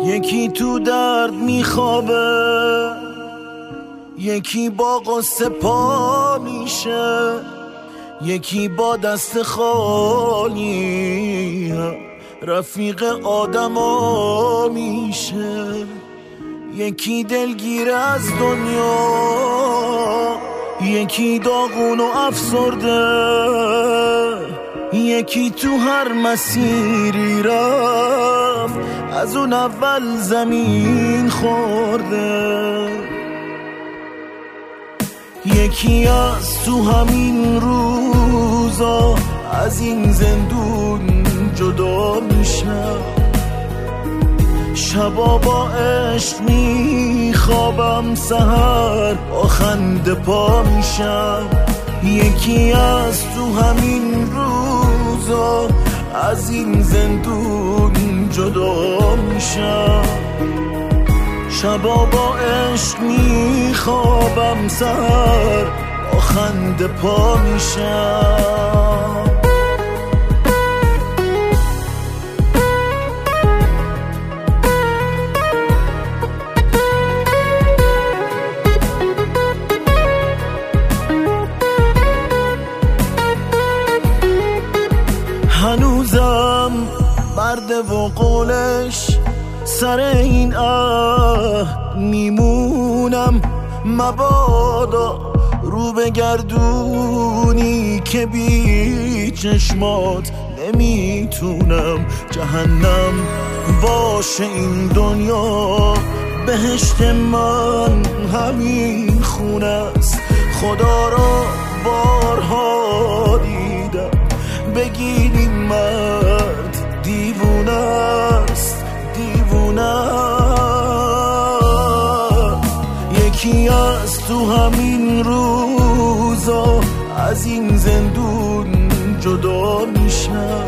یکی تو درد میخوابه، یکی با قصه پا میشه، یکی با دست خالی رفیق آدما میشه. یکی دلگیر از دنیا، یکی داغون و افسرده، یکی تو هر مسیری رفت از اون اول زمین خورده. یکی از تو همین روزا از این زندون جدا میشه، شبا با عشق میخوابم، سحر با خنده پا میشم. یکی از تو همین روزا از این زندون جدا میشم، شبا با عشق میخوابم، سحر با خنده پا میشم. هنوزم برده و قولش سر این میمونم، مبادا رو بگردونی که بی چشمات نمیتونم. جهنم باشه این دنیا، بهشت من همین خونه است. خدا را بارها دیدم، بگین این مرد دیوونه است، دیوونه. یکی از تو همین روزا از این زندون جدا میشم،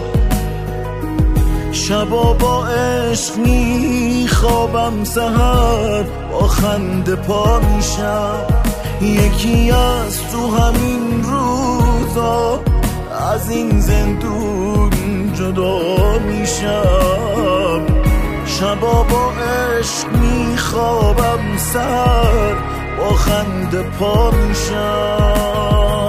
شبا با عشق میخوابم، سحر با خنده پا میشم. یکی از تو همین روزا از این زندون جدا میشم، شبا با عشق میخوابم، سحر با خنده پا میشم.